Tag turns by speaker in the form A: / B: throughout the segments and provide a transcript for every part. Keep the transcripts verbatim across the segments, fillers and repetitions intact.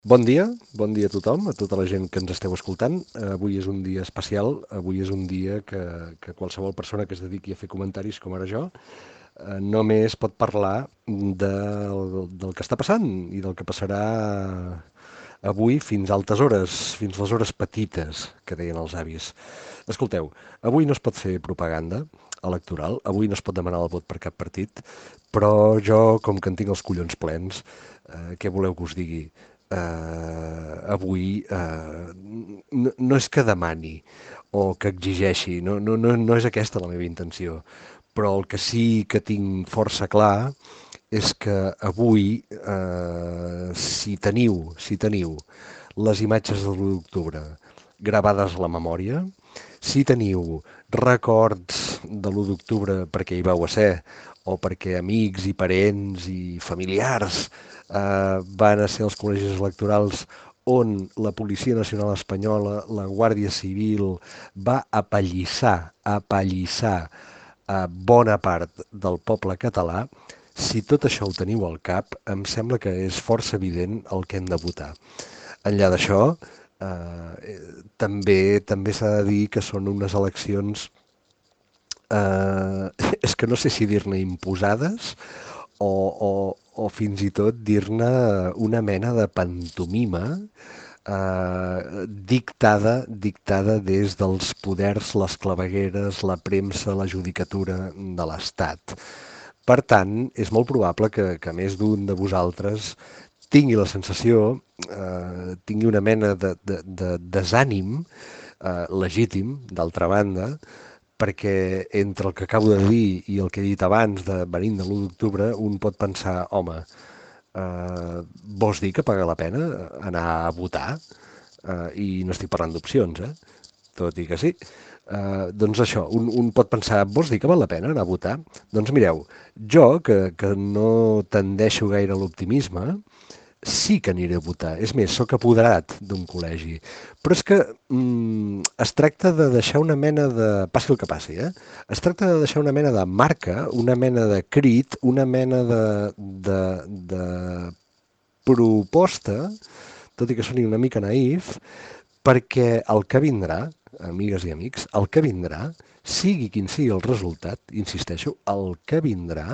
A: Bon dia, bon dia a tothom, a tota la gent que ens esteu escoltant. Eh, Avui és un dia especial, avui és un dia que, que qualsevol persona que es dediqui a fer comentaris com ara jo eh, només pot parlar del, del que està passant i del que passarà avui fins a altes hores, fins les hores petites, que deien els avis. Escolteu, avui no es pot fer propaganda electoral, avui no es pot demanar el vot per cap partit, però jo, com que en tinc els collons plens, eh, què voleu que us digui? Eh, avui eh, no, no és que demani o que exigeixi, no, no, no, no és aquesta la meva intenció, però el que sí que tinc força clar és que avui, eh, si teniu, si teniu les imatges de l'u d'octubre gravades a la memòria, si teniu records de l'u d'octubre perquè hi vau a ser, o perquè amics i parents i familiars eh, van a ser als col·legis electorals on la Policia Nacional Espanyola, la Guàrdia Civil, va apallissar, apallissar a bona part del poble català, si tot això ho teniu al cap, em sembla que és força evident el que hem de votar. Enllà d'això, eh, també també s'ha de dir que són unes eleccions, eh, és que no sé si dir-ne imposades o, o, o fins i tot dir-ne una mena de pantomima eh, dictada, dictada des dels poders, les clavegueres, la premsa, la judicatura de l'Estat. Per tant, és molt probable que, que més d'un de vosaltres tingui la sensació, eh, tingui una mena de, de, de desànim eh, legítim, d'altra banda, perquè entre el que acabo de dir i el que he dit abans, de venint de l'u d'octubre, un pot pensar, home, eh, vols dir que paga la pena anar a votar? Eh, I no estic parlant d'opcions, eh? Tot i que sí. Uh, doncs això, un, un pot pensar, vols dir que val la pena anar a votar? Doncs mireu, jo, que, que no tendeixo gaire a l'optimisme, sí que aniré a votar. És més, sóc apoderat d'un col·legi. Però és que mm, es tracta de deixar una mena de... passi el que passi, eh? Es tracta de deixar una mena de marca, una mena de crit, una mena de, de, de proposta, tot i que soni una mica naïf, perquè el que vindrà, amigues i amics, el que vindrà, sigui quin sigui el resultat, insisteixo, el que vindrà,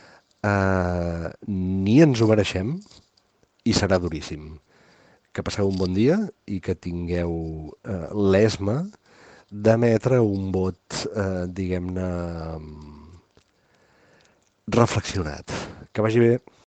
A: eh, ni ens ho mereixem i serà duríssim. Que passeu un bon dia i que tingueu eh, l'esma d'emetre un vot, eh, diguem-ne, reflexionat. Que vagi bé.